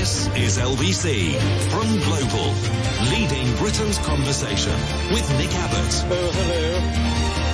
This is LBC from Global, leading Britain's conversation with Nick Abbott. Oh, hello.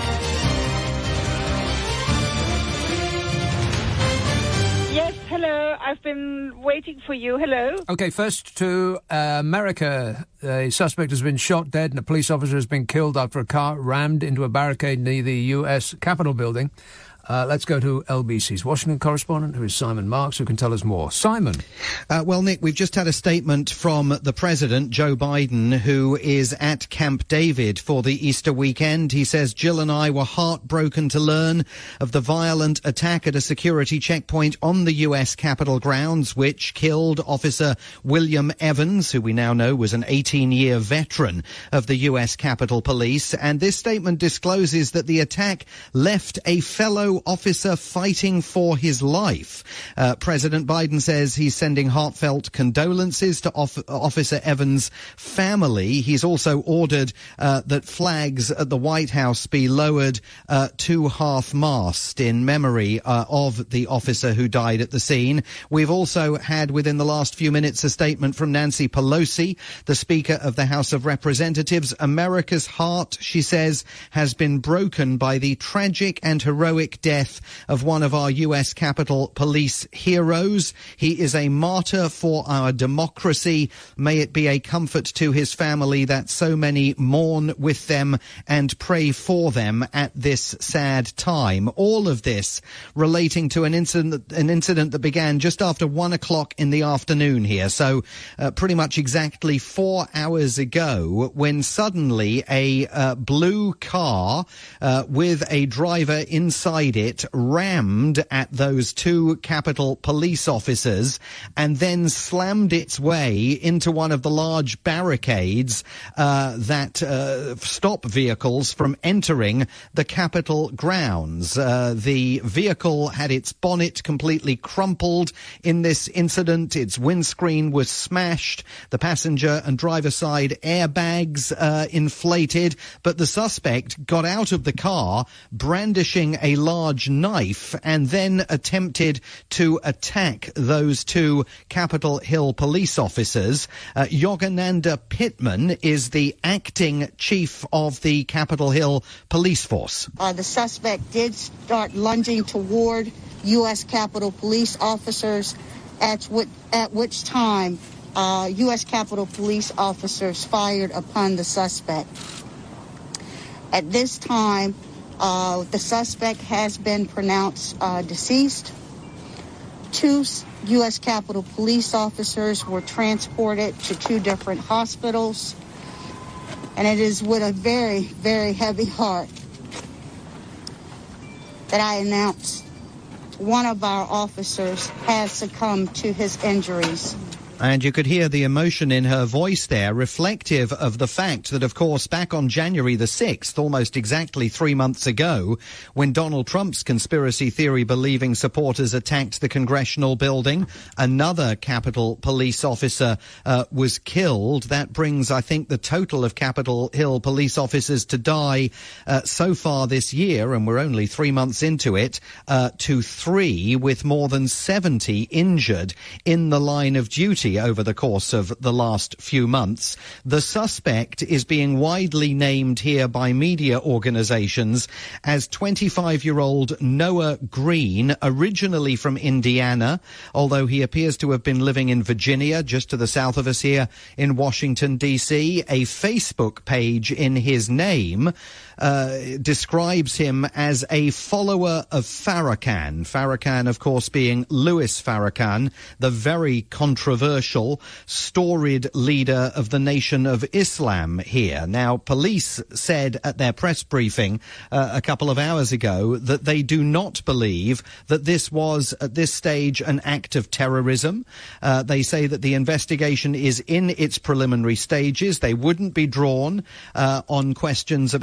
Yes, hello. I've been waiting for you. Hello. OK, first to America. A suspect has been shot dead and a police officer has been killed after a car rammed into a barricade near the U.S. Capitol building. Let's go to LBC's Washington correspondent, who is Simon Marks, who can tell us more. Simon. Well, Nick, we've just had a statement from the President, Joe Biden, who is at Camp David for the Easter weekend. He says, Jill and I were heartbroken to learn of the violent attack at a security checkpoint on the U.S. Capitol grounds, which killed Officer William Evans, who we now know was an 18-year veteran of the U.S. Capitol Police. And this statement discloses that the attack left a fellow officer fighting for his life. President Biden says he's sending heartfelt condolences to Officer Evans' family. He's also ordered that flags at the White House be lowered to half-mast in memory of the officer who died at the scene. We've also had, within the last few minutes, a statement from Nancy Pelosi, the Speaker of the House of Representatives. America's heart, she says, has been broken by the tragic and heroic death of one of our U.S. Capitol Police heroes. He is a martyr for our democracy. May it be a comfort to his family that so many mourn with them and pray for them at this sad time. All of this relating to an incident that began just after 1 o'clock in the afternoon here. So pretty much exactly 4 hours ago, when suddenly a blue car with a driver inside it rammed at those two Capitol Police officers and then slammed its way into one of the large barricades that stop vehicles from entering the Capitol grounds. The vehicle had its bonnet completely crumpled in this incident. Its windscreen was smashed. The passenger and driver side airbags inflated. But the suspect got out of the car brandishing a large knife and then attempted to attack those two Capitol Hill police officers. Yogananda Pittman is the acting chief of the Capitol Hill police force. The suspect did start lunging toward U.S. Capitol police officers, at which time U.S. Capitol police officers fired upon the suspect. At this time, the suspect has been pronounced deceased. 2 U.S. Capitol police officers were transported to 2 different hospitals. And it is with a very, very heavy heart that I announce one of our officers has succumbed to his injuries. And you could hear the emotion in her voice there, reflective of the fact that, of course, back on January the 6th, almost exactly 3 months ago, when Donald Trump's conspiracy theory-believing supporters attacked the congressional building, another Capitol police officer was killed. That brings, I think, the total of Capitol Hill police officers to die so far this year, and we're only 3 months into it, to 3, with more than 70 injured in the line of duty over the course of the last few months. The suspect is being widely named here by media organizations as 25-year-old Noah Green, originally from Indiana, although he appears to have been living in Virginia, just to the south of us here in Washington, D.C. A Facebook page in his name describes him as a follower of Farrakhan. Farrakhan, of course, being Louis Farrakhan, the very controversial, storied leader of the Nation of Islam here. Now, police said at their press briefing a couple of hours ago that they do not believe that this was, at this stage, an act of terrorism. They say that the investigation is in its preliminary stages. They wouldn't be drawn on questions about whether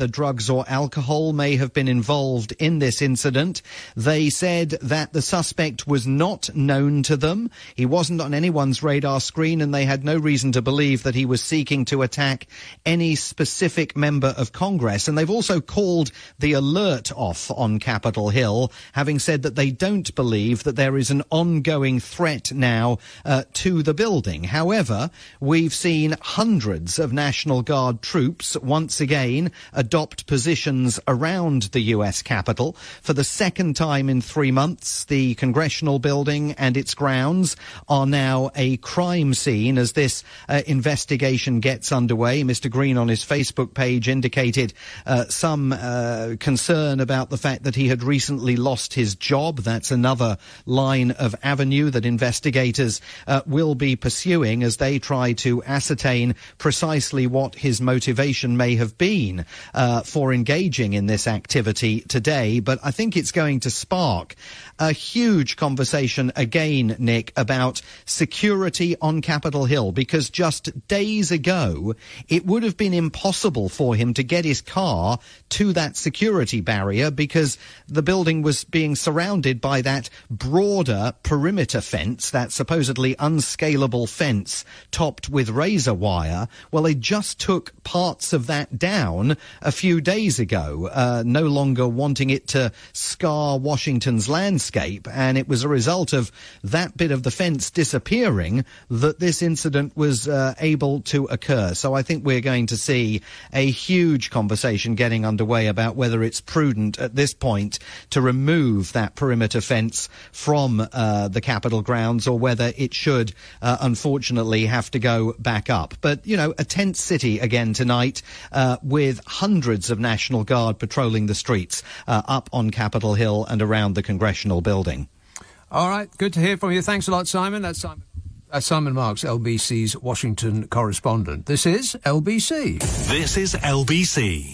whether drugs or alcohol may have been involved in this incident. They said that the suspect was not known to them. He wasn't on anyone's radar screen, and they had no reason to believe that he was seeking to attack any specific member of Congress. And they've also called the alert off on Capitol Hill, having said that they don't believe that there is an ongoing threat now to the building. However, we've seen hundreds of National Guard troops once again adopt positions around the US Capitol. For the second time in 3 months, the Congressional building and its grounds are now a crime scene as this investigation gets underway. Mr. Green on his Facebook page indicated some concern about the fact that he had recently lost his job. That's another line of avenue that investigators will be pursuing as they try to ascertain precisely what his motivation may have been for engaging in this activity today. But I think it's going to spark a huge conversation again, Nick, about security on Capitol Hill, because just days ago it would have been impossible for him to get his car to that security barrier because the building was being surrounded by that broader perimeter fence, that supposedly unscalable fence topped with razor wire. Well, they just took parts of that down a few days ago, no longer wanting it to scar Washington's landscape, and it was a result of that bit of the fence disappearing that this incident was able to occur. So I think we're going to see a huge conversation getting underway about whether it's prudent at this point to remove that perimeter fence from the Capitol grounds, or whether it should unfortunately have to go back up. But, you know, a tense city again tonight with hundreds of National Guard patrolling the streets up on Capitol Hill and around the Congressional building. All right, good to hear from you. Thanks a lot, Simon. That's Simon Marks, LBC's Washington correspondent. This is LBC. This is LBC.